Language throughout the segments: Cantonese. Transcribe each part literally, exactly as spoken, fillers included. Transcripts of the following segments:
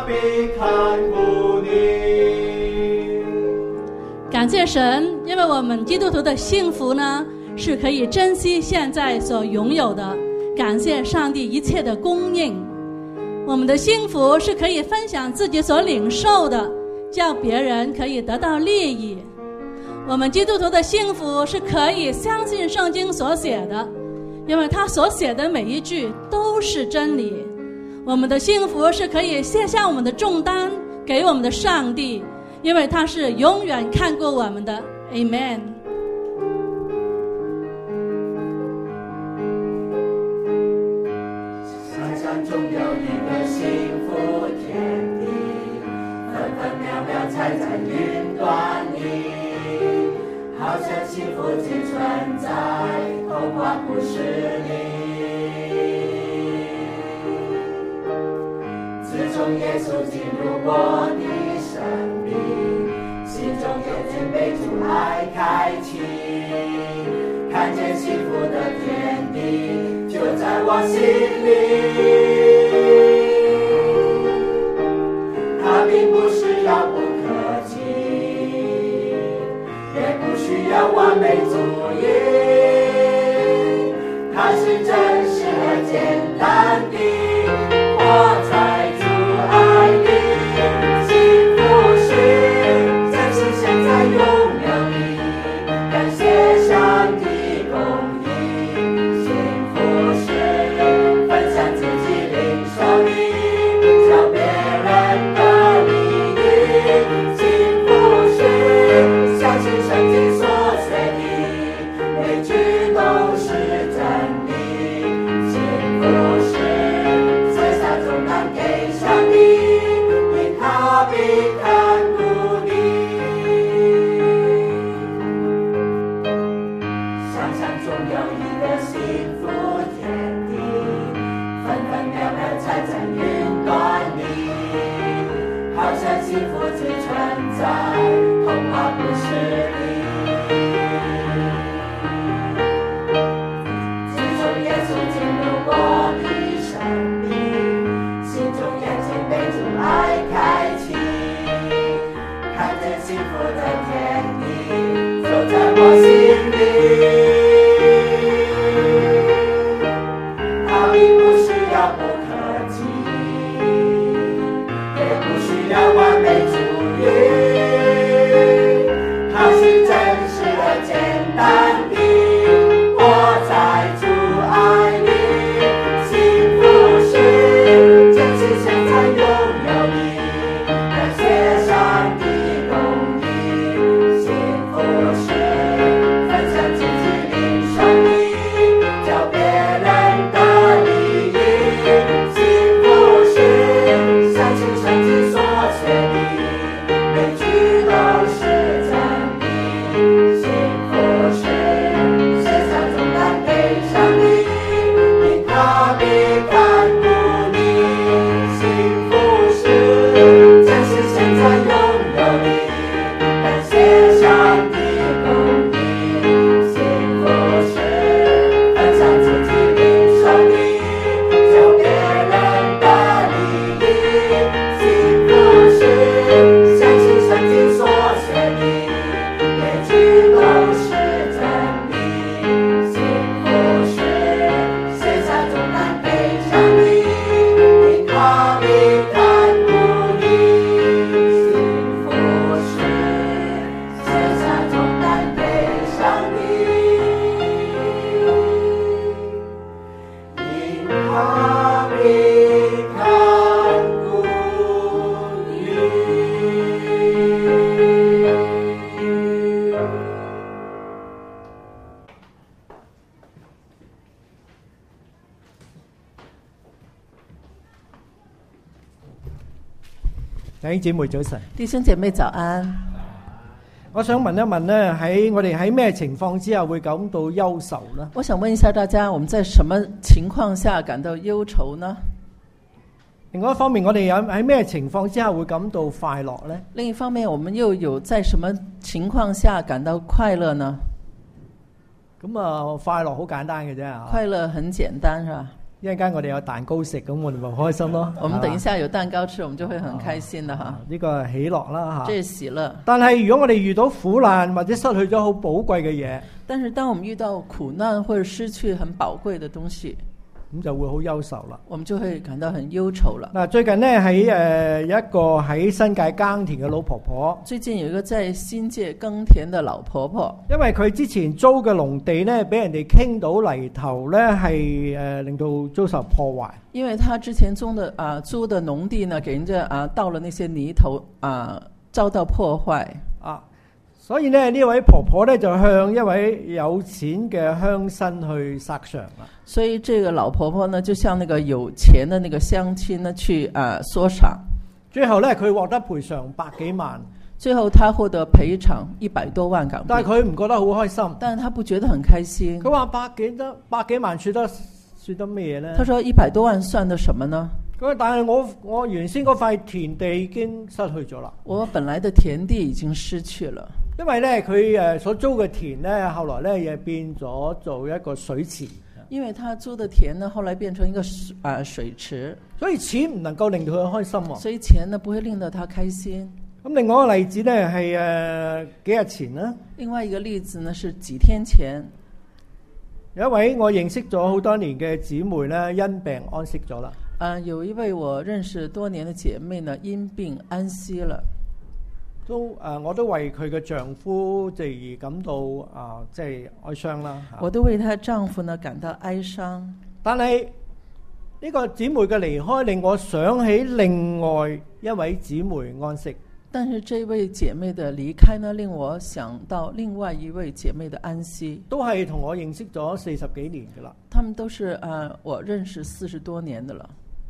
必看顧你。 感謝神，因為我們基督徒的幸福呢，是可以珍惜現在所擁有的。感謝上帝一切的供應，我們的幸福是可以分享自己所領受的，叫別人可以得到利益。我們基督徒的幸福是可以相信聖經所寫的，因為他所寫的每一句都是真理。我們的幸福是可以卸下我們的重擔給我們的上帝，因為他是永遠看顧我們的。 Amen。 想象中有一個幸福天地，分分秒秒踩在雲端裡，好像幸福只存在童話故事裡。自從耶穌進入我的生命，心中有天被主愛開啟，看見幸福的天地就在我心裡。它並不是遙不可及，也不需要完美主義，它是真實而簡單的活在主愛裡。幸福是真實現在擁有你，感謝上帝供應。幸福是分享自己領受你，叫別人的利益。幸福是相信聖經所寫的每句都是真理。幸福是卸下重擔給上帝，因他必看顧你。想象中有一個幸福天地，分分秒秒踩在雲端裡，好像幸福只存在童話故事裡。自從耶穌進入我的生命，心中眼睛被主愛開啟，看見幸福的天地就在我心裡。它並不是遙不可及，也不需要完美主義，它是真實而簡單的活在主愛裡。幸福是真實現在擁有你，感謝上帝供應。幸福是分享自己領受你，叫別人的利益。幸福是相信聖經所寫的每句都是真理。幸福是卸下重擔給上帝，因他必看顧你。幸福是真實現在擁有你，感謝上帝供應。幸福是分享自己領受你，叫別人的利益。幸福是相信聖經所寫的每句都是真理。幸福是卸下重擔給上帝，因他必看顧你。幸福是卸下重擔給上帝，因他必看顧你。 弟兄姊妹早晨， 弟兄姐妹早安。 我想問一問咧，喺我哋喺咩情況之下會感到憂愁呢？ 我想問一下大家，我們在什麼情況下感到憂愁呢？ 另外一方面，我哋有喺咩情況之下會感到快樂呢？ 另一方面，我們又有在什麼情況下感到快樂呢？ 咁啊，快樂好簡單嘅啫嚇。 快樂很簡單，是吧？ 一陣間我哋有蛋糕食，咁我哋咪開心咯。 我們等一下有蛋糕吃，我們就會很開心的哈。 啊呢個係喜樂啦嚇。 這是喜樂。 但係如果我哋遇到苦難或者失去咗好寶貴嘅嘢， 但是當我們遇到苦難或者失去很寶貴的東西， 咁就會好憂愁啦。 我們就會感到很憂愁了。 嗱，最近呢，喺誒有一個喺新界耕田嘅老婆婆， 最近有一個在新界耕田的老婆婆， 因為佢之前租嘅農地呢，俾人哋傾倒泥頭呢，係誒令到遭受破壞。 因為他之前租的啊租的農地呢，給人家啊倒了那些泥頭啊，遭到破壞啊。所以呢，呢位婆婆呢，就向一位有錢嘅鄉紳去索償啦。 所以這個老婆婆呢，就向那個有錢的那個鄉親呢去啊索償。 最後呢，佢獲得賠償百幾萬。 最後他獲得賠償一百多萬港幣。 但係佢唔覺得好開心。 但係他不覺得很開心。 佢話百幾得百幾萬算得算得咩嘢呢？ 他說一百多萬算得什麼呢？ 咁但係我我原先嗰塊田地已經失去咗啦。 我本來的田地已經失去了。 因為咧佢誒所租嘅田咧，後來咧亦變咗做一個水池。 因為他租的田呢，後來變成一個水啊、呃、水池， 所以錢唔能夠令到佢開心喎。 所以錢呢不會令到他開心。 咁另外一個例子咧係誒幾日前啦。 另外一個例子呢是幾天前， 有一位我認識咗好多年嘅姊妹咧，因病安息咗啦。 啊、呃，有一位我認識多年的姐妹呢，因病安息了。 都誒、呃，我都為佢嘅丈夫即係感到啊，即、呃、係、就是、哀傷啦。 我都為她丈夫呢感到哀傷。 但係呢個姊妹嘅離開，令我想起另外一位姊妹安息。 但是這位姐妹的離開呢，令我想到另外一位姐妹的安息。 都係同我認識咗四十幾年㗎啦。 他們都是啊、呃，我認識四十多年的了。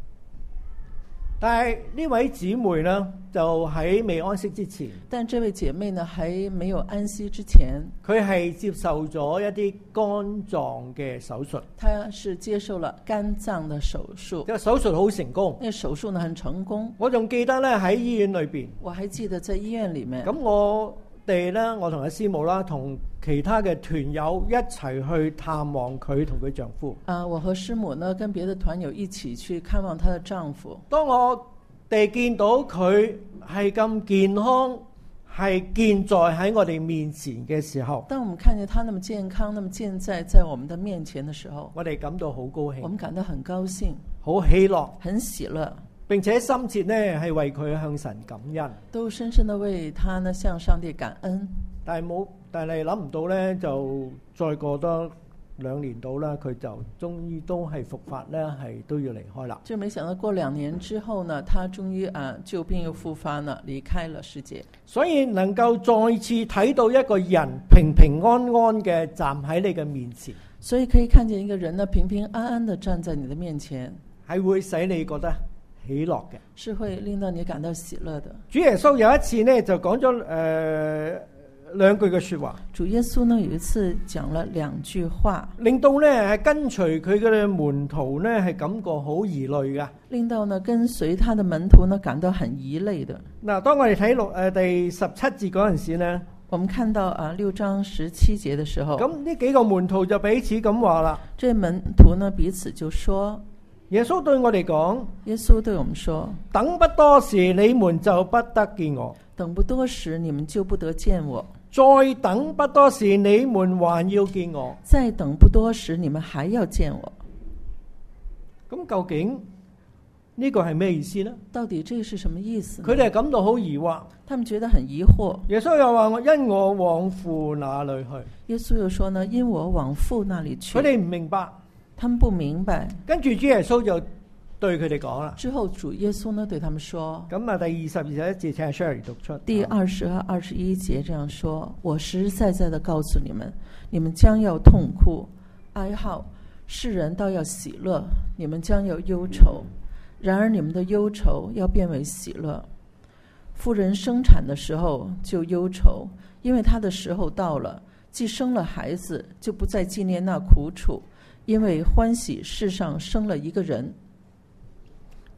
但係呢位姊妹呢，就喺未安息之前。 但這位姐妹呢，還沒有安息之前， 佢係接受咗一啲肝臟嘅手術。 她是接受了肝臟的手術。 個手術好成功。 那個手術呢，很成功。 我仲記得咧喺醫院裏邊。 我還記得在醫院裡面。 咁我哋咧，我同阿師母啦，同其他嘅團友一齊去探望佢同佢丈夫。 啊，我和師母呢，跟別的團友一起去看望她的丈夫。 當我哋見到佢係咁健康，係健在喺我哋面前嘅時候， 當我們看見他那麼健康，那麼健在在我們的面前的時候， 我哋感到好高興。 我們感到很高興， 好喜樂， 很喜樂。 並且深切呢係為佢向神感恩， 都深深的為他呢向上帝感恩。 但係冇，但係諗唔到呢，就再過多兩年到啦，佢就終於都係復發呢，係都要離開啦。 就沒想到過兩年之後呢，他終於啊舊病又復發呢，離開了世界。 所以能夠再次睇到一個人平平安安嘅站喺你嘅面前， 所以可以看見一個人呢平平安安的站在你的面前， 係會使你覺得喜樂嘅， 是會令到你感到喜樂的。 主耶穌有一次呢就講咗誒兩句嘅說話。 主耶穌呢有一次講了兩句話，令到呢係跟隨佢嘅門徒呢係感覺好疑慮噶， 令到呢跟隨他的門徒呢感到很疑慮的。 嗱，當我哋睇六誒第十七節嗰陣時呢， 我們看到啊六章十七節的時候， 咁呢幾個門徒就彼此咁話啦。 這門徒呢彼此就說。 耶穌對我哋講， 耶穌對我們說， 等不多時你們就不得見我， 等不多時你們就不得見我， 再等不多時你們還要見我， 再等不多時你們還要見我。 咁究竟呢個係咩意思呢？ 到底這是什麼意思呢？ 佢哋係感到好疑惑， 他們覺得很疑惑。 耶穌又話，我因我往父那裏去。 耶穌又說呢，因我往父那裏去。 佢哋唔明白。 他們不明白， 跟住主耶穌就對佢哋講啦。 之後主耶穌呢對他們說： 咁啊，第二十二十一節請 Sherry 讀出。 第二十和二十一節這樣說：我實實在在的告訴你們，你們將要痛哭、哀號，世人倒要喜樂；你們將要憂愁，然而你們的憂愁要變為喜樂。婦人生產的時候就憂愁，因為她的時候到了，既生了孩子，就不再紀念那苦楚。因為歡喜世上生了一個人。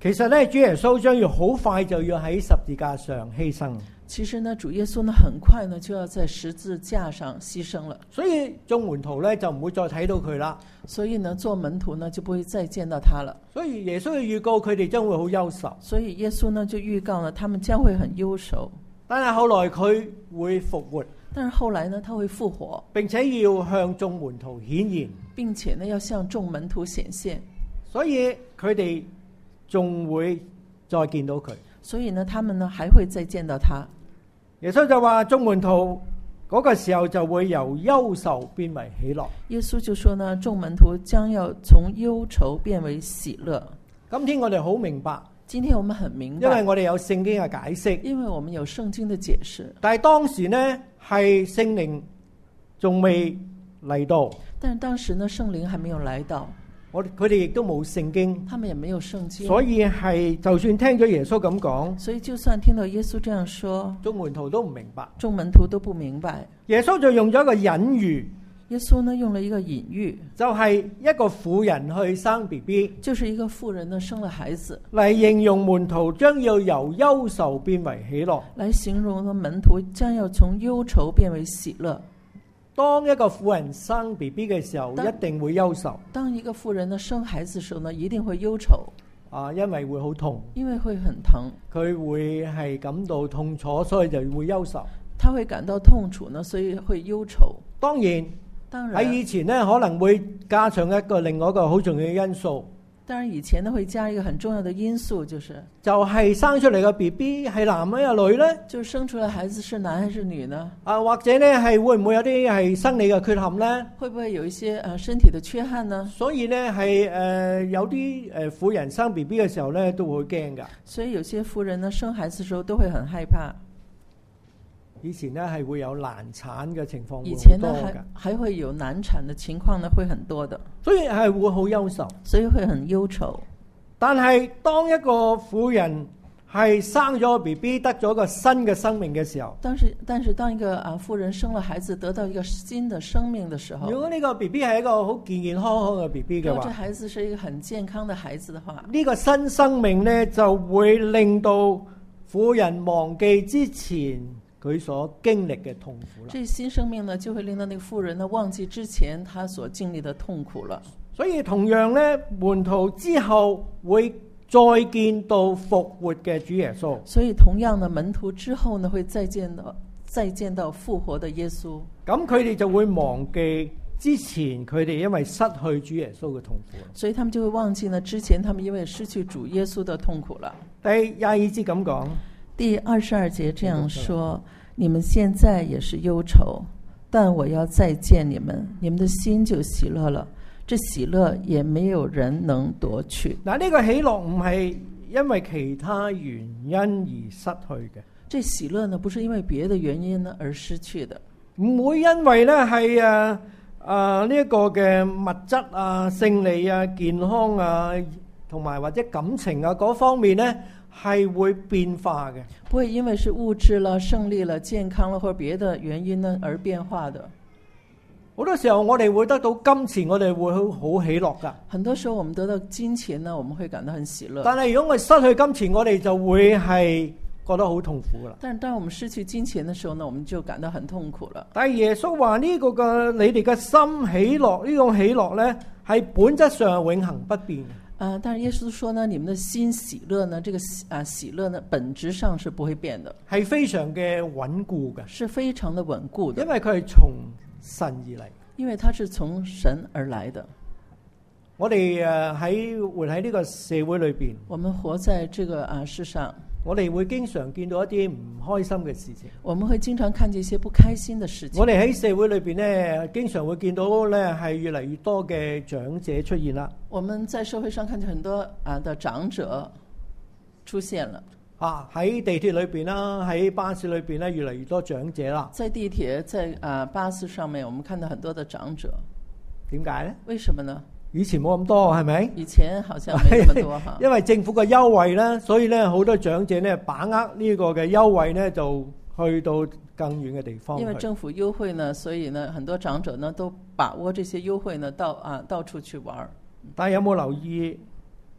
其實咧，主耶穌將要好快就要喺十字架上犧牲， 其實呢，主耶穌呢很快呢就要在十字架上犧牲了， 所以眾門徒咧就唔會再睇到佢啦。 所以呢，做門徒呢就不會再見到他了。 所以耶穌嘅預告佢哋將會好憂愁， 所以耶穌呢就預告呢，他們將會很憂愁。 但係後來佢會復活， 但是後來呢，他會復活， 並且要向眾門徒顯現， 並且呢要向眾門徒顯現， 所以佢哋仲會再見到佢。 所以呢，他們呢還會再見到他。 耶穌就話眾門徒嗰個時候就會由憂愁變為喜樂。 耶穌就說呢，眾門徒將要從憂愁變為喜樂。 今天我哋好明白， 今天我們很明白， 因為我哋有聖經嘅解釋， 因為我們有聖經的解釋。 但係當時呢係聖靈仲未嚟到， 但是當時呢聖靈還沒有來到， 我佢哋亦都冇聖經， 他們也沒有聖經， 所以係就算聽咗耶穌咁講， 所以就算聽到耶穌這樣說， 眾門徒都唔明白， 眾門徒都不明白。 耶穌就用咗一個隱喻， 耶穌呢用了一個隱喻， 就係一個婦人去生 B B， 就是一個婦人呢生了孩子， 嚟形容門徒將要由憂愁變為喜樂， 來形容呢門徒將要從憂愁變為喜樂。 當一個婦人生 B B 嘅時候，一定會憂愁。 當一個婦人呢生孩子嘅時候呢，一定會憂愁， 啊，因為會好痛， 因為會很疼， 佢會係感到痛楚，所以就會憂愁。 他會感到痛楚呢，所以會憂愁。 當然， 當然喺以前呢，可能會加上一個另外一個好重要嘅因素。 當然以前呢會加一個很重要的因素，就是就係生出嚟嘅 B B 係男啊呀女呢？ 就生出來孩子是男還是女呢？ 啊，或者呢係會唔會有啲係生理嘅缺陷呢？ 會不會有一些誒身體的缺憾呢？ 所以呢係誒有啲誒婦人生 B B 嘅時候呢都會驚㗎。 所以有些婦人呢生孩子嘅時候都會很害怕。 以前呢係會有難產嘅情況， 以前呢還還會有難產嘅情況呢，會很多的， 所以係會好憂愁， 所以會很憂愁。 但係當一個婦人係生咗個 B B 得咗個新嘅生命嘅時候， 但是但是當一個啊婦人生了孩子得到一個新的生命的時候， 如果呢個 B B 係一個好健健康康嘅 B B 嘅話， 如果這孩子是一個很健康的孩子的話， 呢個新生命呢就會令到婦人忘記之前佢所經歷嘅痛苦啦。 這新生命呢，就會令到那個婦人呢忘記之前他所經歷的痛苦了。 所以同樣呢，門徒之後會再見到復活嘅主耶穌。 所以同樣呢，門徒之後呢會再見到再見到復活的耶穌。 咁佢哋就會忘記之前佢哋因為失去主耶穌嘅痛苦。 所以他們就會忘記呢之前他們因為失去主耶穌的痛苦了。 第廿二節咁講。 第二十二節這樣說：你們現在也是憂愁，但我要再見你們，你們的心就喜樂了。這喜樂也沒有人能奪去。 嗱，呢個喜樂唔係因為其他原因而失去嘅。 這喜樂呢，不是因為別的原因呢而失去的。 唔會因為呢係誒誒呢一個嘅物質啊、勝利啊、健康啊，同埋或者感情啊嗰方面呢，係會變化嘅， 不會因為是物質了、勝利了、健康了或者別的原因呢而變化的。 好多時候我哋會得到金錢，我哋會好好喜樂噶。 很多時候我們得到金錢呢，我們會感到很喜樂。 但係如果我哋失去金錢，我哋就會係覺得好痛苦噶啦。 但係當我們失去金錢的時候呢，我們就感到很痛苦了。 但係耶穌話呢個嘅你哋嘅心喜樂，呢種喜樂呢係本質上係永恆不變嘅。 啊，但是耶穌說呢，你們的心喜樂呢，這個啊喜樂呢，本質上是不會變的， 係非常嘅穩固嘅， 是非常的穩固的， 因為佢係從神而嚟， 因為它是從神而來的。 我哋誒喺活喺呢個社會裏邊， 我們活在這個啊世上， 我哋會經常見到一啲唔開心嘅事情。 我們會經常看見一些不開心的事情。 我哋喺社會裏邊呢，經常會見到呢係越嚟越多嘅長者出現啦。 我們在社會上看見很多啊的長者出現了。 啊，喺地鐵裏邊啦，喺巴士裏邊呢，越嚟越多長者啦。 在地鐵、在啊巴士上面，我們看到很多的長者。 點解呢？ 為什麼呢？ 以前冇咁多，係咪？ 以前好像沒那麼多哈。 因為政府嘅優惠啦，所以呢好多長者呢把握呢個嘅優惠呢，就去到更遠嘅地方。 因為政府優惠呢，所以呢很多長者呢都把握這些優惠呢，到啊到處去玩。 但係有冇留意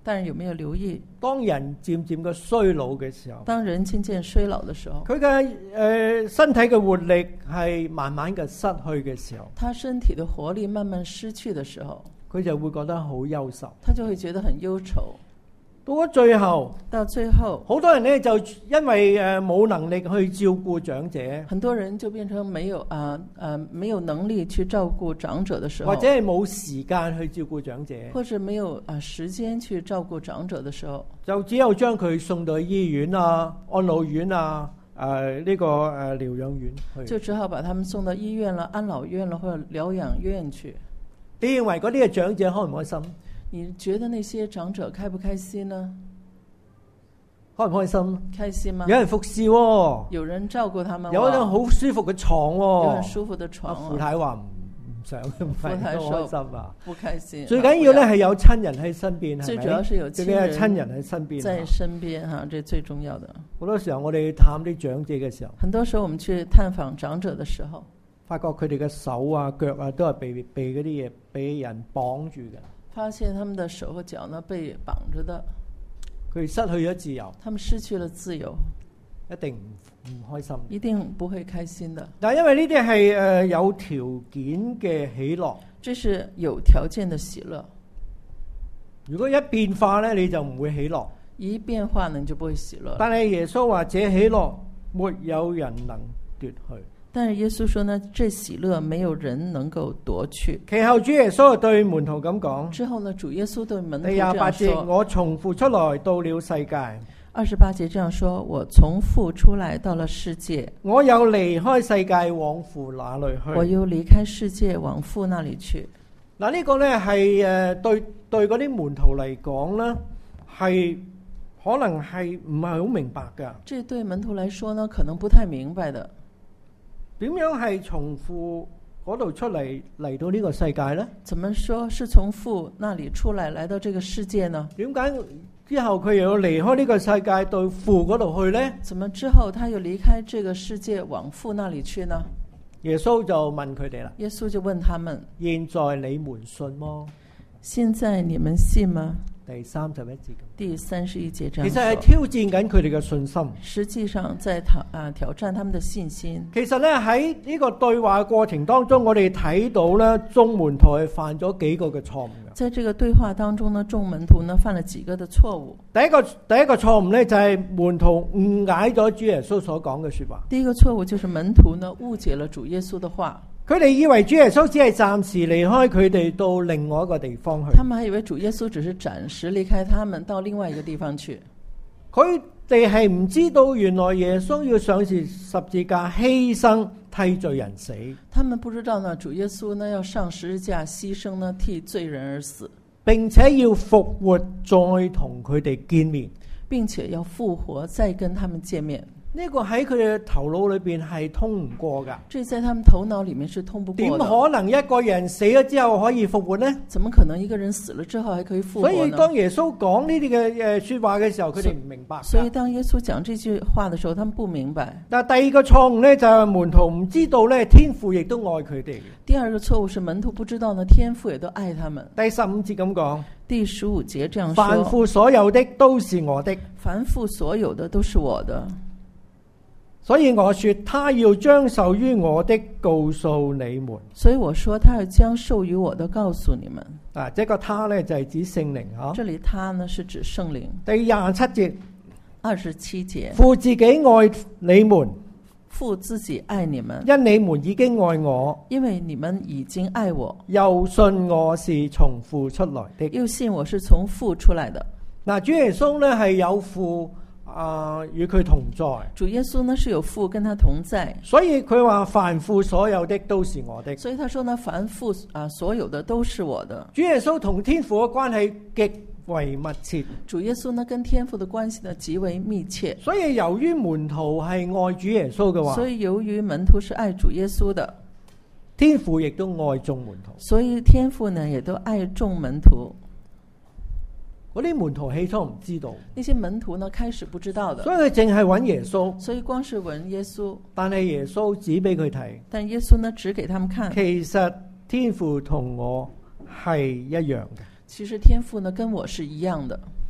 但是有沒有留意， 當人漸漸嘅衰老嘅時候， 當人漸漸衰老的時候， 佢嘅誒身體嘅活力係慢慢嘅失去嘅時候， 他身體的活力慢慢失去的時候， 佢就會覺得好憂愁。 他就會覺得很憂愁。 到咗最後， 到最後， 好多人呢就因為誒冇能力去照顧長者， 很多人就變成沒有啊啊沒有能力去照顧長者的時候， 或者係冇時間去照顧長者， 或者沒有啊時間去照顧長者的時候， 就只有將佢送到醫院啊、安老院啊、誒呢個誒療養院去。 就只好把他們送到醫院了、安老院了或者療養院去。 你認為嗰啲嘅長者開唔開心？ 你覺得那些長者開不開心呢？ 開唔開心？ 開心嗎？ 有人服侍喎， 有人照顧他們， 有一張好舒服嘅床喎， 有很舒服的床。 傅太話唔唔想，唔係好開心啊， 不開心。 最緊要咧係有親人喺身邊， 最主要是有最緊要親人喺身邊， 在身邊哈，這最重要的。 好多時候我哋探啲長者嘅時候， 很多時候我們去探訪長者的時候， 發覺佢哋嘅手啊、腳啊都係被被嗰啲嘢俾人綁住嘅。 發現他們的手和腳呢被綁着的， 佢失去咗自由， 他們失去了自由， 一定唔唔開心， 一定不會開心的。 但係因為呢啲係誒有條件嘅喜樂， 這是有條件的喜樂。 如果一變化咧，你就唔會喜樂。 一變化呢，你就不會喜樂。 但係耶穌話：這喜樂沒有人能奪去。 但是耶穌說呢，這喜樂沒有人能夠奪去。 其後主耶穌就對門徒咁講。 之後呢，主耶穌對門徒第這樣說。 廿八節，我從父出來到了世界。 二十八節這樣說，我從父出來到了世界。 我又離開世界往父那裏去。 我又離開世界往父那裏去。 嗱，呢個呢係誒對對嗰啲門徒嚟講呢，係可能係唔係好明白噶。 這對門徒來說呢，可能不太明白的。 點樣係從父嗰度出嚟嚟到呢個世界呢？ 怎麼說是從父那裏出來來到這個世界呢？ 點解之後佢又要離開呢個世界到父嗰度去呢？ 怎麼之後他又離開這個世界往父那裏去呢？ 耶穌就問佢哋啦。 耶穌就問他們：現在你們信麼？ 現在你們信嗎？ 第三十一節。 第三十一節這樣說。 其實係挑戰緊佢哋嘅信心。 實際上在挑啊挑戰他們的信心。 其實咧喺呢個對話過程當中，我哋睇到咧眾門徒係犯咗幾個嘅錯誤嘅。 在這個對話當中呢，眾門徒呢犯了幾個的錯誤。 第一個第一個錯誤咧就係門徒誤解咗主耶穌所講嘅說話。 第一個錯誤就是門徒呢誤解了主耶穌的話。 佢哋以為主耶穌只係暫時離開佢哋到另外一個地方去。 他們還以為主耶穌只是暫時離開他們到另外一個地方去。 佢哋係唔知道原來耶穌要上十字架犧牲替罪人死。 他們不知道呢，主耶穌呢要上十字架犧牲呢替罪人而死， 並且要復活再同佢哋見面， 並且要復活再跟他們見面。 呢個喺佢哋嘅頭腦裏邊係通唔過噶。 這在他們頭腦裏面是通不過的。 點可能一個人死咗之後可以復活呢？ 怎麼可能一個人死了之後還可以復活呢？ 所以當耶穌講呢啲嘅誒說話嘅時候，佢哋唔明白。 所以當耶穌講這句話嘅時候，他們不明白。 但第二個錯誤呢，就係門徒唔知道咧，天父亦都愛佢哋。 第二個錯誤是門徒不知道呢，天父也都愛他們。 第十五節咁講。 第十五節這樣說： 凡父所有的都是我的。 凡父所有的都是我的。 所以我說，他要將受於我的告訴你們。 所以我說，他要將受於我的告訴你們。 啊，這個他呢，就係指聖靈吓。 這裏他呢是指聖靈。 第廿七節， 二十七節， 父自己愛你們， 父自己愛你們， 因你們已經愛我， 因為你們已經愛我， 又信我是從父出來的， 又信我是從父出來的。 嗱，主耶穌呢係有父。啊，與佢同在。 主耶穌呢是有父跟他同在， 所以佢話凡父所有的都是我的。 所以他說呢，凡父啊所有的都是我的。 主耶穌同天父嘅關係極為密切。 主耶穌呢跟天父的關係呢極為密切。 所以由於門徒係愛主耶穌嘅話， 所以由於門徒是愛主耶穌的， 天父亦都愛眾門徒。 所以天父呢也都愛眾門徒。 嗰啲門徒起初唔知道， 那些門徒呢開始不知道的， 所以佢淨係揾耶穌， 所以光是揾耶穌， 但係耶穌指俾佢睇， 但耶穌呢指給他們看， 其實天父同我係一樣嘅， 其實天父呢跟我是一樣的。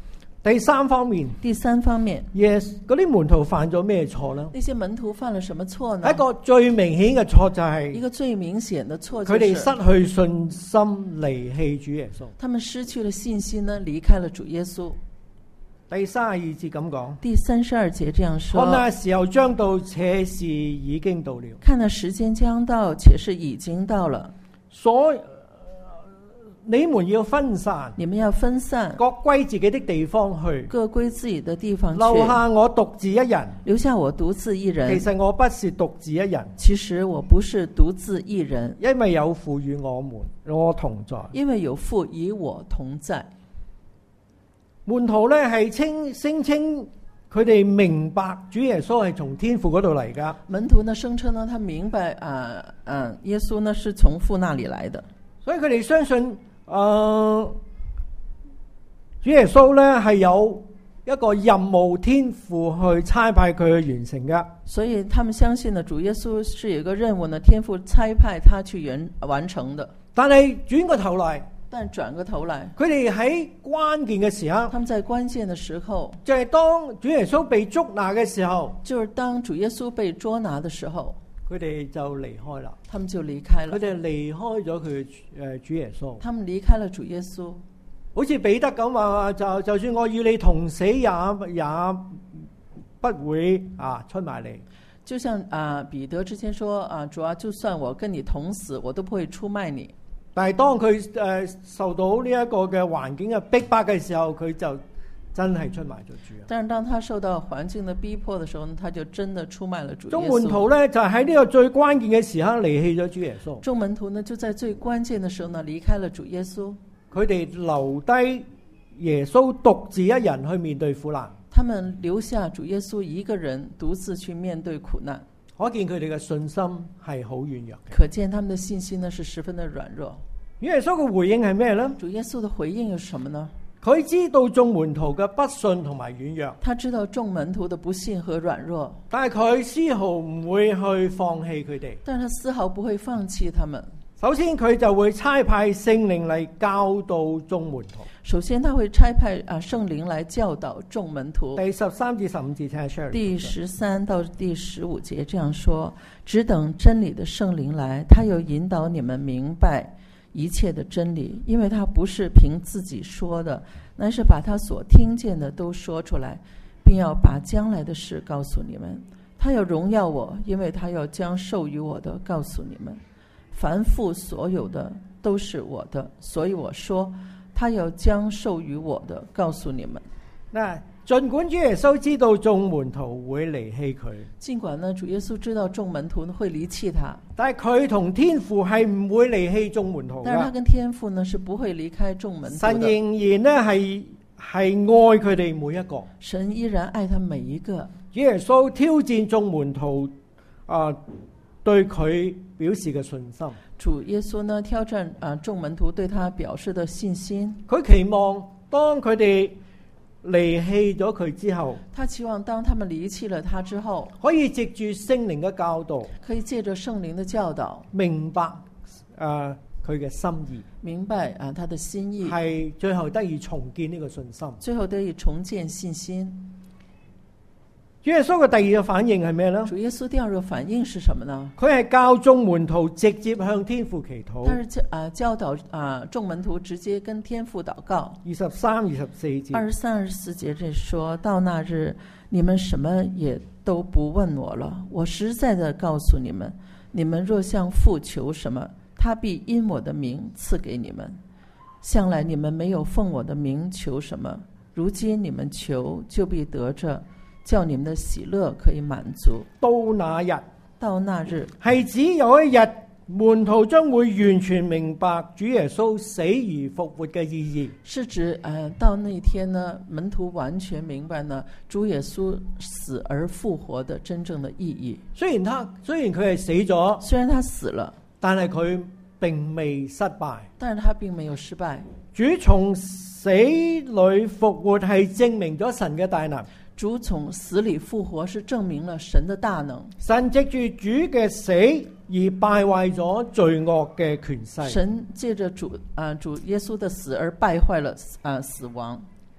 第三方面， 第三方面， yes 嗰啲門徒犯咗咩錯呢？ 那些門徒犯了什麼錯呢？ 一個最明顯嘅錯就係一個最明顯的錯佢哋就是失去信心，離棄主耶穌。 他們失去了信心呢，離開了主耶穌。 第三十二節咁講， 第三十二節這樣說： 看那時候將到，且是已經到了。 看那時間將到，且是已經到了。 所你們要分散， 你們要分散， 各歸自己的地方去， 各歸自己的地方去， 留下我獨自一人。 留下我獨自一人。 其實我不是獨自一人， 其實我不是獨自一人， 因為有父與我們我同在。 因為有父與我同在。 門徒呢係稱聲稱佢哋明白主耶穌係從天父嗰度嚟噶。 門徒呢聲稱呢，他明白啊，嗯、呃呃，耶穌呢是從父那裡來的， 所以佢哋相信。誒、呃，主耶穌咧係有一個任務，天父去差派佢去完成嘅。 所以他們相信呢，主耶穌是有一個任務呢，天父差派他去完完成的。 但係轉個頭嚟， 但轉個頭來， 佢哋喺關鍵嘅時刻， 他們在關鍵的時候， 就係當主耶穌被捉拿嘅時候， 就是當主耶穌被捉拿的時候， 佢哋就離開啦。 他們就離開了。 佢哋離開咗佢誒主耶穌。 他們離開了主耶穌， 好似彼得咁話，就就算我與你同死也，也也不會啊出賣你。 就像啊、呃、彼得之前說啊，主啊，就算我跟你同死，我都不會出賣你。 但係當佢誒、呃、受到呢一個嘅環境嘅逼迫嘅時候，佢就真係出賣咗主。 但是當他受到環境的逼迫的時候呢，他就真的出賣了主耶穌。 眾門徒呢，就喺呢個最關鍵嘅時刻離棄咗主耶穌。 眾門徒呢就在最關鍵的時候呢離開了主耶穌。 佢哋留低耶穌獨自一人去面對苦難。 他們留下主耶穌一個人獨自去面對苦難。 可見佢哋嘅信心係好軟弱嘅。 可見他們的信心呢是十分的軟弱。 主耶穌嘅回應係咩呢？ 主耶穌的回應有什麼呢？ 佢知道眾門徒嘅不信同埋軟弱， 他知道眾門徒的不信和軟弱， 但係佢絲毫唔會去放棄佢哋。 但是他絲毫不會放棄他們。 首先佢就會差派聖靈嚟教導眾門徒。 首先他會差派啊聖靈來教導眾門徒。 第十三至十五節，請 share。 第十三到第十五節這樣說：只等真理的聖靈來，他又引導你們明白一切的真理，因為他不是憑自己說的，乃是把他所聽見的都說出來，並要把將來的事告訴你們。他要榮耀我，因為他要將授予我的告訴你們。凡父所有的都是我的，所以我說他要將授予我的告訴你們。 嗱，盡管主耶穌知道眾門徒會離棄佢， 盡管呢主耶穌知道眾門徒會離棄他， 但係佢同天父係唔會離棄眾門徒嘅。 但是他跟天父呢是不會離開眾門徒的。 神仍然呢係係愛佢哋每一個。 神依然愛他每一個。 主耶穌挑戰眾門徒啊、呃，對佢表示嘅信心。 主耶穌呢挑戰啊眾門徒對他表示的信心。 佢期望當佢哋離棄咗佢之後， 他期望當他們離棄了他之後， 可以藉住聖靈嘅教導， 可以借着聖靈的教導， 明白誒佢嘅心意， 明白啊他的心意， 係最後得以重建呢個信心， 最後得以重建信心。 主耶穌嘅第二個反應係咩呢？ 主耶穌第二個反應是什麼呢？ 佢係教眾門徒直接向天父祈禱。 他是教啊教導啊眾門徒直接跟天父禱告。 二十三、二十四節。 二十三、二十四節這說到那日，你們什麼也都不問我了。我實在的告訴你們，你們若向父求什麼，他必因我的名賜給你們。向來你們沒有奉我的名求什麼，如今你們求就必得着。叫你們的喜樂可以滿足。 到那日， 到那日， 係指有一日門徒將會完全明白主耶穌死而復活嘅意義。 是指誒、呃，到那天呢，門徒完全明白呢，主耶穌死而復活的真正的意義。 雖然他雖然佢係死咗， 雖然他死了， 但係佢並未失敗。 但是他並沒有失敗。 主從死裏復活係證明咗神嘅大能。 主從死裏復活是證明了神的大能。 神藉住主嘅死而敗壞咗罪惡嘅權勢。 神借着主啊主耶穌的死而敗壞了啊死亡，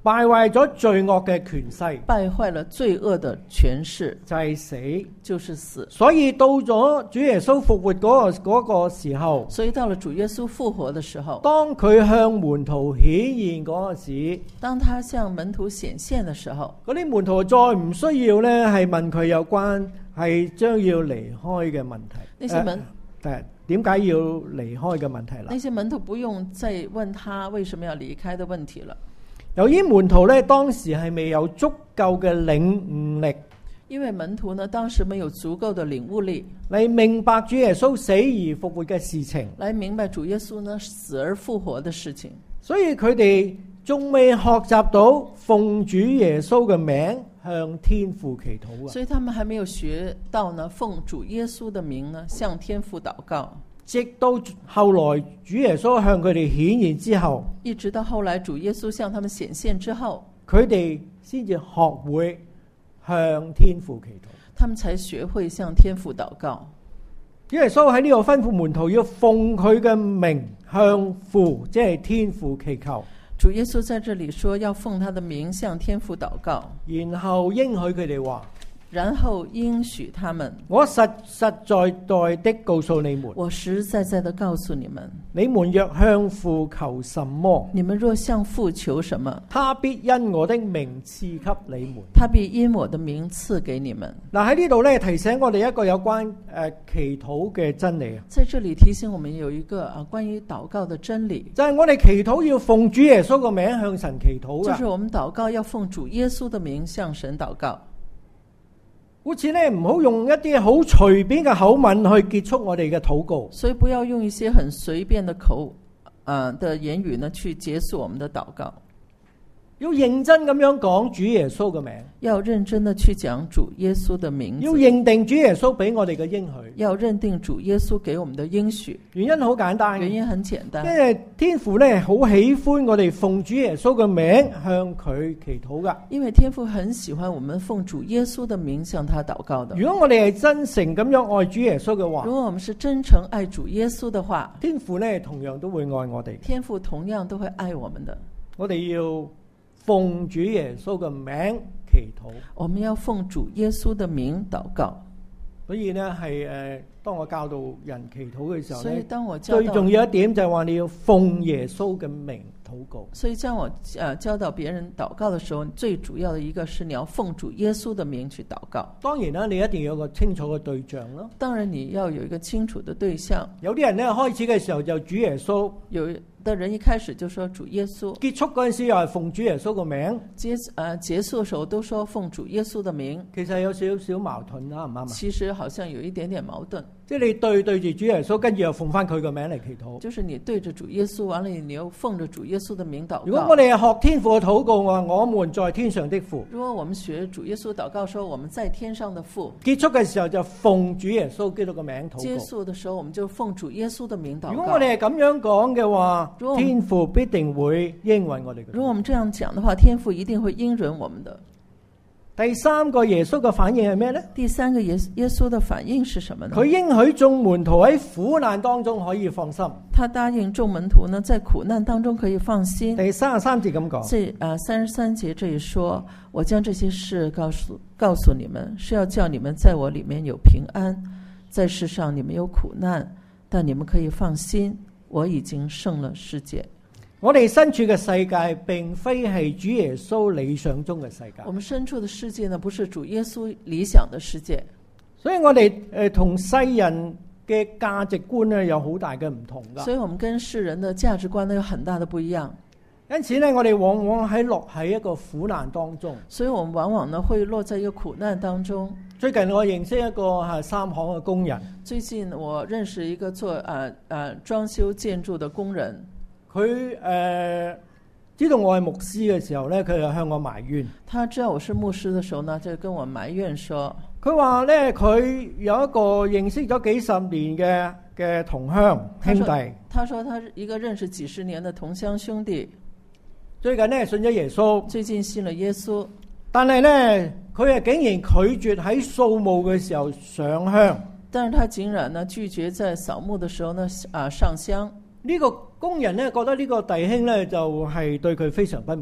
敗壞咗罪惡嘅權勢， 敗壞了罪惡的權勢， 就係死。 就是死。 所以到咗主耶穌復活嗰、個嗰、個時候， 所以到了主耶穌復活的時候， 當佢向門徒顯現嗰陣時， 當他向門徒顯現的時候， 嗰啲門徒再唔需要咧係問佢有關係將要離開嘅問題。 那些門誒點解要離開嘅問題啦？ 那些門徒不用再問他為什麼要離開的問題了。 由於門徒咧當時係未有足夠嘅領悟力， 因為門徒呢當時沒有足夠的領悟力， 嚟明白主耶穌死而復活嘅事情， 來明白主耶穌呢死而復活的事情， 所以佢哋仲未學習到奉主耶穌嘅名向天父祈禱啊！ 所以他們還沒有學到呢奉主耶穌的名呢向天父禱告。 直到後來主耶穌向佢哋顯現之後， 一直到後來主耶穌向他們顯現之後， 佢哋先至學會向天父祈禱， 他們才學會向天父禱告。 主耶穌喺呢度吩咐門徒要奉佢嘅名向父，即係天父祈求。 主耶穌在這裡說要奉他的名向天父禱告， 然後應許佢哋話， 然後應許他們， 我實實在在的告訴你們， 我實實在在的告訴你們， 你們若向父求什麼， 你們若向父求什麼， 他必因我的名賜給你們。 他必因我的名賜給你們。 嗱，喺呢度咧提醒我哋一個有關誒、呃、祈禱嘅真理啊， 在這裡提醒我們有一個啊關於禱告的真理， 就係我哋祈禱要奉主耶穌個名向神祈禱噶。 就是我們禱告要奉主耶穌的名向神禱告。 好似咧唔好用一啲好隨便嘅口吻去結束我哋嘅禱告， 所以不要用一些很隨便的口啊、呃、的言語呢去結束我們的禱告。 要認真咁樣講主耶穌嘅名， 要認真的去講主耶穌的名字， 要認定主耶穌俾我哋嘅應許， 要認定主耶穌給我們的應許。 原因好簡單， 原因很簡單， 因為天父咧好喜歡我哋奉主耶穌嘅名向佢祈禱噶。 因為天父很喜歡我們奉主耶穌的名向他禱告的。 如果我哋係真誠咁樣愛主耶穌嘅話， 如果我們是真誠愛主耶穌的話， 天父咧同樣都會愛我哋， 天父同樣都會愛我們的。 我哋要奉主耶穌嘅名祈禱， 我們要奉主耶穌的名禱告。 所以呢，係誒，當我教導人祈禱嘅時候所以當我教導最重要一點就係話你要奉耶穌嘅名禱告。 所以當我誒教導別人禱告嘅時候，最主要的一個是你要奉主耶穌的名去禱告。 當然啦，你一定要有個清楚嘅對象咯。 當然你要有一個清楚的對象。 有啲人呢，開始嘅時候就主耶穌， 有的人一開始就說主耶穌， 結束嗰陣時又係奉主耶穌個名， 結誒、呃、結束嘅時候都說奉主耶穌的名， 其實有少少矛盾啦，啱唔啱啊？ 其實好像有一點點矛盾， 即係你對對住主耶穌，跟住又奉翻佢個名嚟祈禱。 就是你對着主耶穌，完了你又奉着主耶穌的名禱告。 如果我哋係學天父嘅禱告，話我們在天上的父。 如果我們學主耶穌禱告說我們在天上的父， 結束嘅時候就奉主耶穌基督嘅名禱告。 結束的時候我們就奉主耶穌的名禱告。 如果我哋係咁樣講嘅話，天父必定會應允我哋嘅。 如果我們這樣講的話，天父一定會應允我們的。 第三個耶穌嘅反應係咩呢？ 第三個耶耶穌的反應是什麼呢？ 佢應許眾門徒喺苦難當中可以放心。 他答應眾門徒呢，在苦難當中可以放心。 第三十三節咁講。 這啊三十三節這裡說，我將這些事告訴告訴你們，是要叫你們在我裡面有平安，在世上你們有苦難，但你們可以放心，我已經勝了世界。 我哋身處嘅世界並非係主耶穌理想中嘅世界。 我們身處的世界呢，不是主耶穌理想的世界。 所以我哋誒同世人嘅價值觀呢有好大嘅唔同噶。 所以我們跟世人的價值觀呢有很大的不一樣。 因此呢，我哋往往喺落喺一個苦難當中。 所以我們往往呢會落在一個苦難當中。 最近我認識一個係三行嘅工人。 最近我認識一個做誒誒裝修建築的工人。 佢誒、呃、知道我係牧師嘅時候咧，佢就向我埋怨。他知道我是牧師嘅時候呢，就跟我埋怨說， 佢話咧佢有一個認識咗幾十年嘅嘅同鄉兄弟。 他說他一個認識幾十年嘅同鄉兄弟， 最近咧信咗耶穌。 最近信了耶穌， 但係咧佢係竟然拒絕喺掃墓嘅時候上香。 但是他竟然呢拒絕在掃墓嘅時候呢啊、呃、上香。 呢個工人咧覺得呢個弟兄咧就係對佢非常不滿。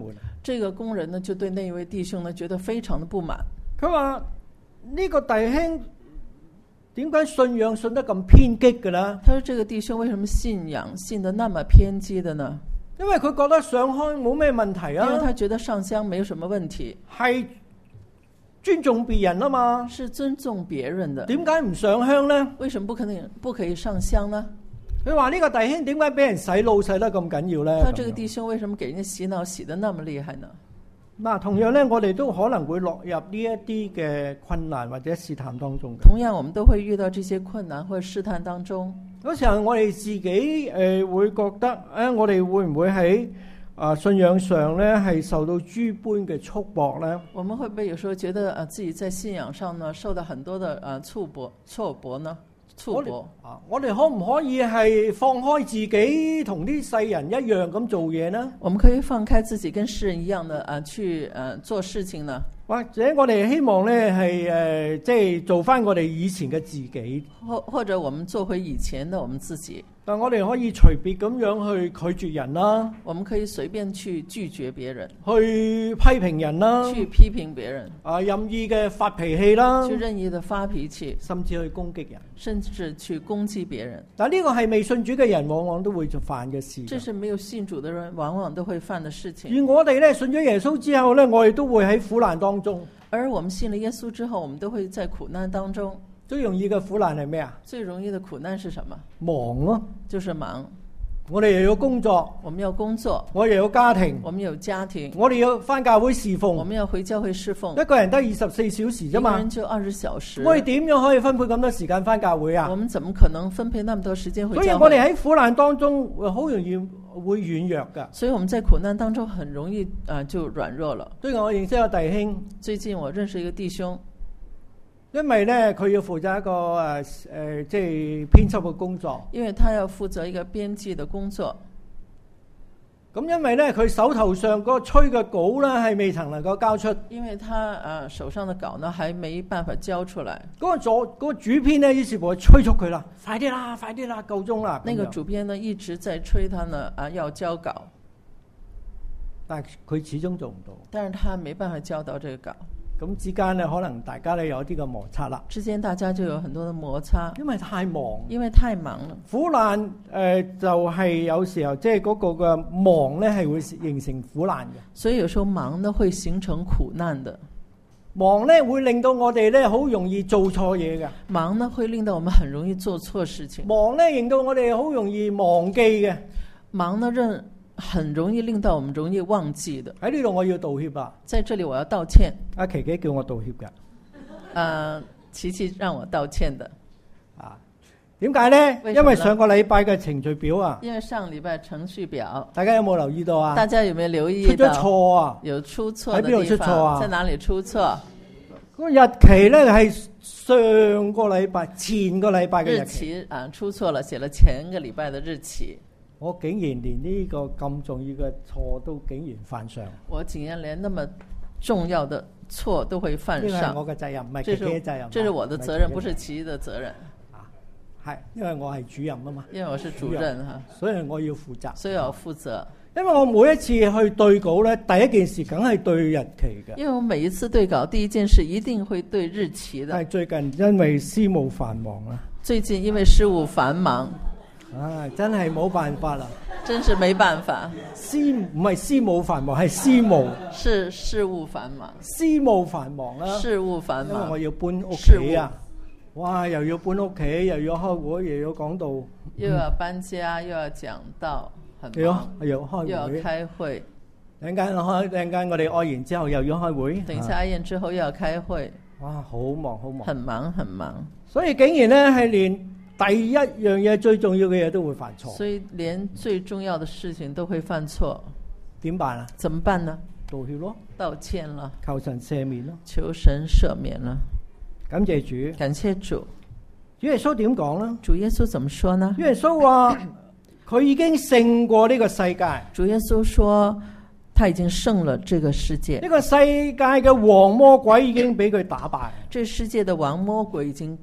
這個工人呢，就對那一位弟兄呢，覺得非常的不滿。 佢話呢個弟兄點解信仰信得咁偏激嘅呢？ 他說：這個弟兄為什麼信仰信得那麼偏激的呢？ 因為佢覺得上香冇咩問題啊。 因為他覺得上香沒有什麼問題， 係尊重別人啊嘛。 是尊重別人的。 點解唔上香呢？ 為什麼不可能不可以上香呢？ 佢話呢個弟兄點解俾人洗腦洗得咁緊要呢？ 他這個弟兄為什麼給人家洗腦洗得那麼厲害呢？ 嗱，同樣咧，我哋都可能會落入呢一啲嘅困難或者試探當中。 同樣，我們都會遇到這些困難或者試探當中。 嗰時候我哋自己誒、呃、會覺得，誒、呃、我哋會唔會喺啊、呃、信仰上咧係受到諸般嘅束縛咧？ 我們會不會有時候覺得啊、呃、自己在信仰上呢受到很多的啊束縛挫縛呢？束縛啊！我哋可唔可以係放開自己同啲世人一樣咁做嘢呢？ 我們可以放開自己跟世人一樣的啊去呃做事情呢？ 或者我哋希望咧係誒即係做翻我哋以前嘅自己， 或或者我們做回以前的我們自己。 但我哋可以隨便咁樣去拒絕人啦， 我們可以隨便去拒絕別人， 去批評人啦， 去批評別人， 啊任意嘅發脾氣啦， 去任意的發脾氣， 甚至去攻擊人， 甚至去攻擊別人。 但呢個係未信主嘅人往往都會做犯嘅事。 這是沒有信主的人往往都會犯的事情。 而我哋咧信咗耶穌之後咧，我哋都會喺苦難當中。 而我們信了耶穌之後，我們都會在苦難當中。 最容易嘅苦難係咩啊？ 最容易的苦難是什麼？ 忙咯， 就是忙。 我哋又要工作， 我們要工作， 我又有家庭， 我們有家庭， 我哋要返教會侍奉， 我們要回教會侍奉。 一個人得二十四小時啫嘛， 一個人就二十小時。 我哋點樣可以分配咁多時間返教會啊？ 我們怎麼可能分配那麼多時間回教會？ 所以我哋喺苦難當中好容易會軟弱噶。 所以我們在苦難當中很容易啊、呃、就軟弱了。 最近我認識一個弟兄， 最近我認識一個弟兄。 因為咧佢要負責一個誒誒、呃、即係編輯嘅工作， 因為他要負責一個編輯嘅工作。 咁因為咧佢手頭上嗰個催嘅稿咧係未曾能夠交出， 因為他誒、呃、手上嘅稿呢還沒辦法交出來。 嗰、那個左、那個主編呢，於是乎催促佢啦，快啲啦，快啲啦，夠鐘啦。 那個主編呢一直在催他呢啊要交稿， 但係佢始終做唔到。 但是他沒辦法交到這個稿。 咁之間咧，可能大家咧有一啲嘅摩擦啦。 之間大家就有很多的摩擦， 因為太忙。 因為太忙了。 苦難誒、呃、就係、是、有時候即係嗰個嘅忙咧係會形成苦難嘅。 所以有時候忙呢會形成苦難的。 忙咧會令到我哋咧好容易做錯嘢嘅。 忙呢會令到我們很容易做錯事情。 忙咧令到我哋好容易忘記嘅。 忙呢認。很容易令到我們容易忘記的。 喺呢度我要道歉啊！ 在這裡我要道歉。 阿琪琪叫我道歉㗎。 呃，琪琪讓我道歉的。 啊，點解呢？因為上個禮拜嘅程序表啊。 因為上禮拜程序表。 大家有冇留意到啊？ 大家有沒有留意到？ 出咗錯啊！ 有出錯的地方。 喺邊度出錯啊？ 在哪裡出錯？ 個日期呢係上個禮拜、前個禮拜嘅日期。 日期啊，出錯了，寫了前個禮拜的日期。 我竟然連呢個咁重要嘅錯都竟然犯上， 我竟然連那麼重要的錯都會犯上。 呢個係我嘅責任，唔係琪琪嘅責任。 這是我的責任，不是琪琪的責任。 啊，係，因為我係主任啊嘛。 因為我是主任哈， 所以我要負責。 所以我要負責。 因為我每一次去對稿咧，第一件事梗係對日期嘅。 因為我每一次對稿，第一件事一定會對日期的。 但係最近因為事務繁忙啊。 最近因為事務繁忙。 啊！真係冇辦法啦， 真是沒辦法。 私唔係私務繁忙，係私務。 是事務繁忙。 私務繁忙啦。 事務繁忙。 因為我要搬屋企啊！哇！又要搬屋企，又要開會，又要講道。 又要搬家，嗯、又要講道，很忙。又要開會。 又要開會。 等陣間開，等陣間我哋愛完之後又要開會。 等一下愛完之後又要開會。 哇！好忙，好忙。 很忙，很忙。 所以竟然呢係連第一樣嘢最重要嘅嘢都會犯錯， 所以連最重要的事情都會犯錯， 點辦啊？ 怎麼辦呢？ 道歉咯， 道歉了， 求神赦免咯， 求神赦免了， 感謝主， 感謝主。 主耶穌點講呢？ 主耶穌怎麼說呢？ 主耶穌話佢已經勝過呢個世界。 主耶穌說他已經勝了這個世界， 呢個世界嘅王魔鬼已經俾佢打敗， 這世界的王魔鬼已經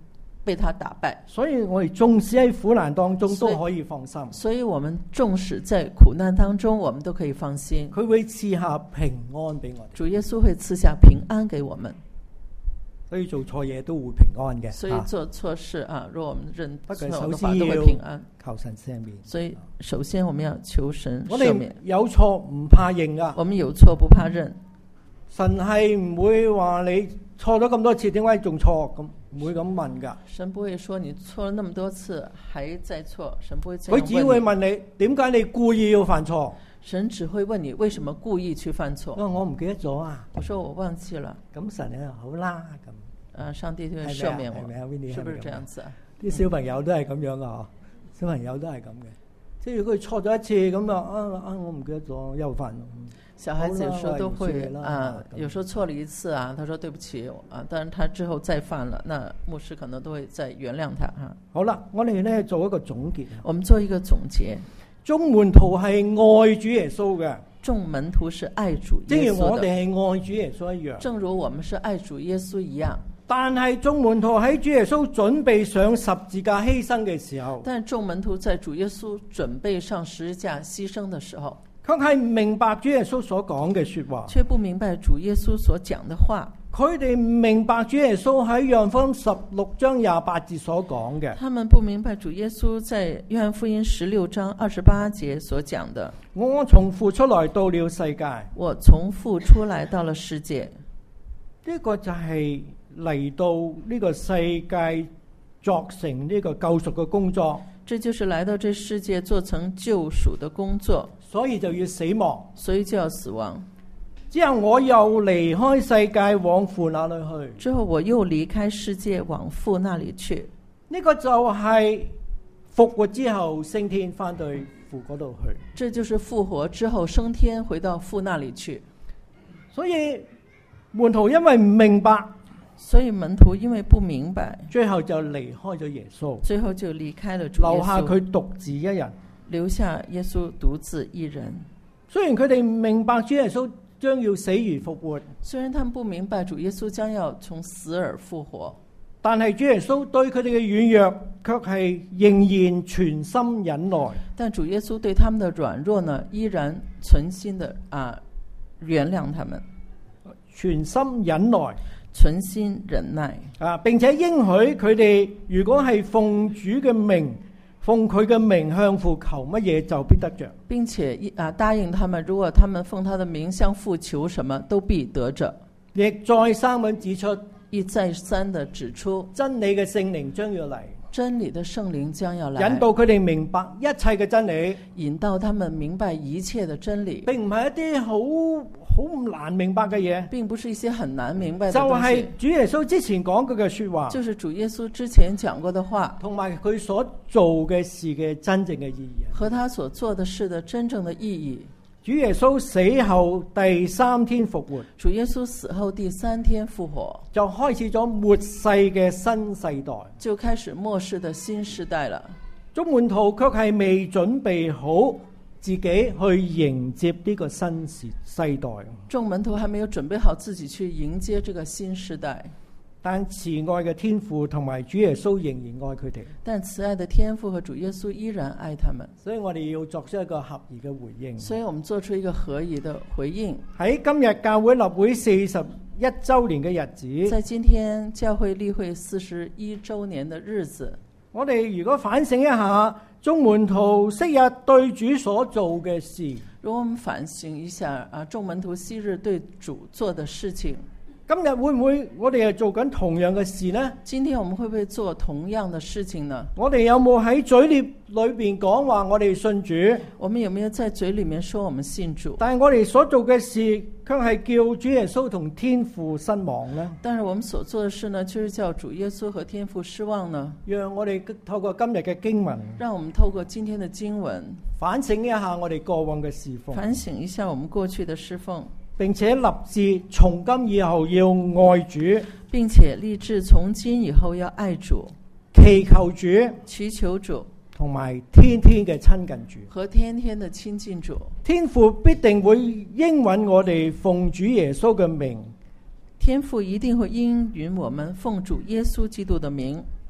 被他打敗。 所以我哋縱使喺苦難當中所以都可以放心， 所以我們縱使在苦難當中，我們都可以放心。 佢會賜下平安俾我哋。 主耶穌會賜下平安給我們， 所以做錯嘢都會平安嘅。 所以做錯事啊，若我們認不過錯首的話，都先要會平安。 求神赦免。 所以首先我們要求神我哋赦免。 有錯唔怕認噶， 我們有錯不怕認。 神係唔會話你錯咗咁多次，點解仲錯？咁唔會咁問噶。 神不會說你錯了那麼多次還在錯，神不會這樣問你。 佢只會問你點解你故意要犯錯。 神只會問你為什麼故意去犯錯。 我我唔記得咗啊。 我說我忘記了。 咁神咧好啦咁。 啊，上帝就會赦免我， 係咪啊？係咪啊？ 是不是這樣子啊？ 啲小朋友都係咁樣噶嗬，小朋友都係咁嘅。即係如果佢錯咗一次咁啊啊啊！我唔記得咗又犯。 小孩子有時候都會啦啊，有時候錯了一次啊，他說對不起啊，但是他之後再犯了，那牧師可能都會再原諒他哈。 好啦，我哋咧做一個總結。 我們做一個總結。 眾門徒係愛主耶穌嘅， 眾門徒是愛主正耶穌的， 如我哋係愛主耶穌一樣。 正如我們是愛主耶穌一樣。 但係眾門徒喺主耶穌準備上十字架犧牲嘅時候， 但眾門徒在主耶穌準備上十字架犧牲的時候， 卻係唔明白主耶穌所講嘅說話， 卻不明白主耶穌所講的話。 佢哋唔明白主耶穌喺約翰福音十六章廿八節所講嘅。 他們不明白主耶穌在約翰福音十六章二十八節所講的。 我從父出來到了世界， 我從父出來到了世界。 呢個就係嚟到呢個世界作成呢個救贖嘅工作。 這就是來到這世界做成救贖的工作， 所以就要死亡， 所以就要死亡。 之後我又離開世界往父那裏去。 之後我又離開世界往父那裏去。 呢個就係復活之後升天翻到父嗰度去。 這就是復活之後升天回到父那裏去。 所以門徒因為唔明白， 所以門徒因為不明白， 最後就離開咗耶穌， 最後就離開了主耶穌， 留下佢獨自一人， 留下耶穌獨自一人。 雖然佢哋唔明白主耶穌將要死而復活， 雖然他們不明白主耶穌將要從死而復活， 但係主耶穌對佢哋嘅軟弱卻係仍然全心忍耐。 但主耶穌對他們的軟弱呢，依然存心的啊原諒他們， 全心忍耐， 存心忍耐啊，並且應許佢哋如果係奉主嘅名，奉佢嘅名向父求乜嘢就必得着， 並且啊答應他們，如果他們奉他的名向父求什麼，都必得着。 亦再三咁指出， 一再三的指出真理嘅聖靈將要嚟， 真理的聖靈將要來， 引導佢哋明白一切嘅真理， 引導他們明白一切的真理， 並唔係一啲好好唔難明白嘅嘢， 並不是一些很難明白的就東西， 係主耶穌之前講過嘅說話， 就是主耶穌之前講過的話， 同埋佢所做嘅事嘅真正嘅意義， 和他所做的事的真正的意義。 主耶穌死後第三天復活， 主耶穌死後第三天復活， 就開始咗末世嘅新世代， 就開始末世的新世代了。 眾門徒卻係未準備好自己去迎接呢個新時世代， 眾門徒還沒有準備好自己去迎接這個新世代， 但慈愛嘅天父同埋主耶穌仍然愛佢哋， 但慈愛的天父和主耶穌依然愛他們， 所以我哋要作出一個合宜嘅回應。 所以我們做出一個合宜的回應。 喺今日教會立會四十一周年嘅日子， 在今天教會例會四十一周年的日子， 我哋如果反省一下眾門徒昔日對主所做嘅事， 如果我們反省一下啊，眾門徒昔日對主做的事情， 今日會唔會我哋係做緊同樣嘅事呢？ 今天我們會不會做同樣的事情呢？ 我哋有冇喺嘴裏裏邊講話我哋信主？ 我們有沒有在嘴裏面說我們信主？ 但係我哋所做嘅事卻係叫主耶穌同天父失望呢？ 但是我們所做的事呢，就是叫主耶穌和天父失望呢？ 讓我哋透過今日嘅經文， 讓我們透過今天的經文反省一下我哋過往嘅侍奉， 反省一下我們過去的侍奉， 並且立志從今以後要愛主， 並且立志從今以後要愛主， 祈求主， 祈求主， 同埋天天嘅親近主， 和天天的親近主。 天父必定會應允我哋奉主耶穌嘅名， 天父一定會應允我們奉主耶穌基督的名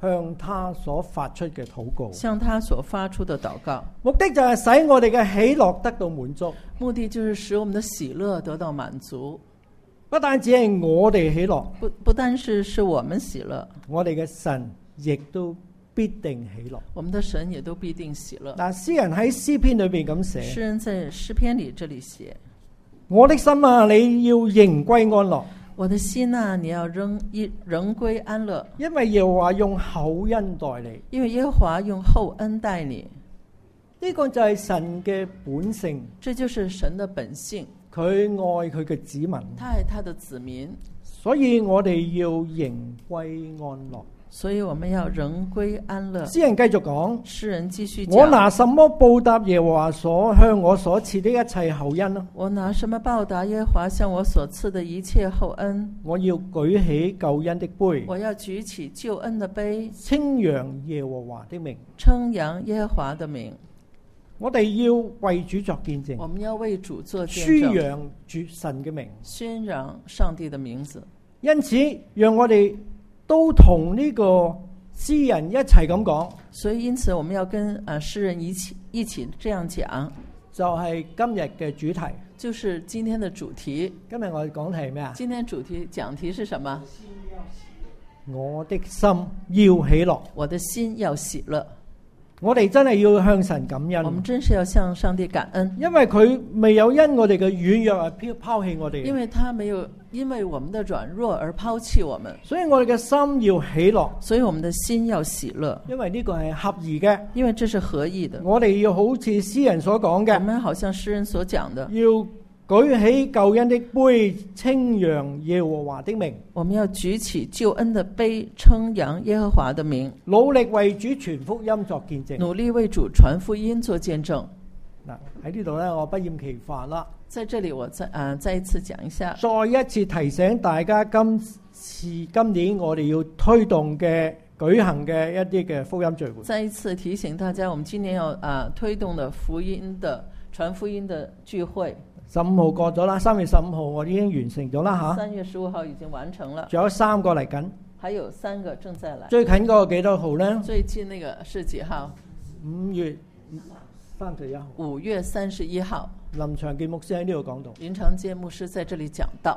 向他所發出嘅禱告， 向他所發出的禱告， 目的就係使我哋嘅喜樂得到滿足。 目的就是使我們的喜樂得到滿足。 不單止係我哋喜樂， 不不單是是我們喜樂， 我哋嘅神亦都必定喜樂。 我們的神也都必定喜樂。 嗱，詩人喺詩篇裏邊咁寫， 詩人在詩篇裏這裏寫： 我的心啊，你要仍歸安樂。 我的心啊，你要仍一仍歸安樂， 因為耶和華用厚恩待你。 因為耶和華用厚恩待你。 呢個就係神嘅本性， 這就是神的本性。 佢愛佢嘅子民， 他愛他的子民， 所以我哋要仍歸安樂。 所以我們要仍歸安樂。 詩人繼續講， 詩人繼續講： 我拿什麼報答耶和華所向我所賜的一切厚恩呢？ 我拿什麼報答耶和華向我所賜的一切厚恩？ 我要舉起救恩的杯， 我要舉起救恩的杯， 稱揚耶和華的名， 稱揚耶和華的名。 我哋要為主作見證， 我們要為主作見宣證， 揚主神嘅名， 宣揚上帝的名字。 因此，讓我哋都同呢個詩人一齊咁講， 所以因此我們要跟啊詩人一起一起這樣講， 就係今日嘅主題。 就是今天的主題。 今日我哋講題係咩啊？ 今天主題講題是什麼？ 我的心要喜樂， 我的心要喜樂。 我哋真係要向神感恩， 我們真是要向上帝感恩， 因為佢未有因我哋嘅軟弱而拋拋棄我哋， 因為他沒有因為我們的軟弱而拋棄我們， 所以我哋嘅心要喜樂， 所以我們的心要喜樂， 因為呢個係合宜嘅， 因為這是合意的。 我哋要好似詩人所講我嘅， 們好像詩人所講的， 要舉起救恩的杯，稱揚耶和華的名， 我們要舉起救恩的杯，稱揚耶和華的名， 努力為主傳福音作見證。 努力為主傳福音做見證。 嗱，喺呢度咧，我不厭其煩啦， 在這裡我再啊、呃、再一次講一下， 再一次提醒大家，今次今年我哋要推動嘅舉行嘅一啲嘅福音聚會。 再一次提醒大家，我們今年要啊、呃、推動的福音的傳福音的聚會。 十五號過咗啦，三月十五號我已經完成咗啦吓。 三月十五號已經完成了， 仲有三個嚟緊， 還有三個正在來。 最近嗰個幾多號呢？ 最近那個是幾號？ 五月三十一號。 五月三十一號。 林長健牧師喺呢度講到， 林長健牧師在這裡講到，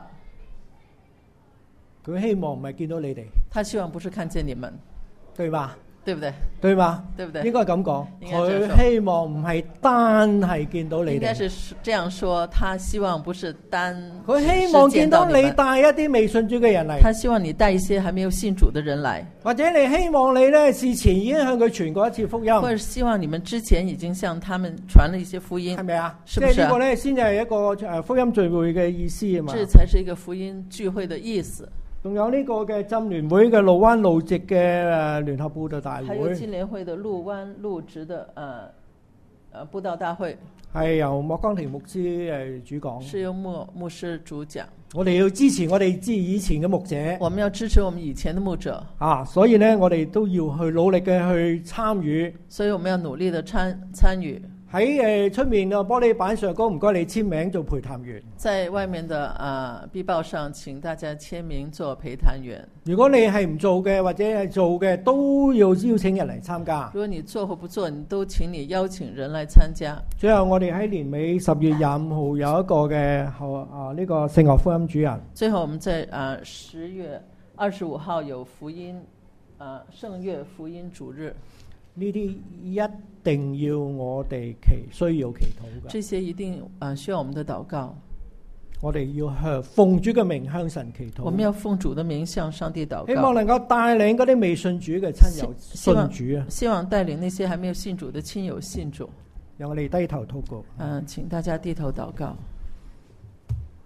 佢希望唔係見到你哋， 他希望不是看見你們， 對吧？ 對不對？ 對吧？ 對不對？ 應該咁講， 應該這樣說， 佢希望唔係單係見到你哋， 應該是這樣說，他希望不是單， 佢希望見到你帶一啲未信主嘅人嚟， 他希望你帶一些還沒有信主的人來， 或者你希望你呢事前已經向佢傳過一次福音， 或者希望你們之前已經向他們傳了一些福音， 係咪啊？ 是不是啊？ 即係呢個呢先至係一個誒福音聚會嘅意思啊嘛。 這才是一個福音聚會的意思。 仲有呢個嘅浸聯會嘅路灣路直嘅誒聯合佈道大會， 還有浸聯會的路灣路直的誒誒佈道大會， 係由莫光庭牧師誒主講， 是由莫牧師主講。 我哋要支持我哋之以前嘅牧者， 我們要支持我們以前的牧者啊，所以呢，我哋都要去努力嘅去參與， 所以我們要努力的參參與。 喺誒出面嘅玻璃板上高，唔該你簽名做陪談員。 在外面的啊、呃、壁報上，請大家簽名做陪談員。 如果你係唔做嘅，或者係做嘅，都要邀請人嚟參加。 如果你做或不做，你都請你邀請人來參加。 最後，我哋喺年尾十月廿五號有一個嘅後啊呢、這個聖樂福音主日。 最後，我們在啊十月二十五號有福音啊聖樂福音主日。 呢啲一定要我哋祈需要祈禱嘅， 這些一定啊需要我們的禱告。 我哋要向奉主嘅名向神祈禱。 我們要奉主的名向上帝禱告， 希望能夠帶領嗰啲未信主嘅親友信主啊！ 希望帶領那些還沒有信主的親友信主。 讓我哋低頭禱告。 嗯、呃，請大家低頭禱告。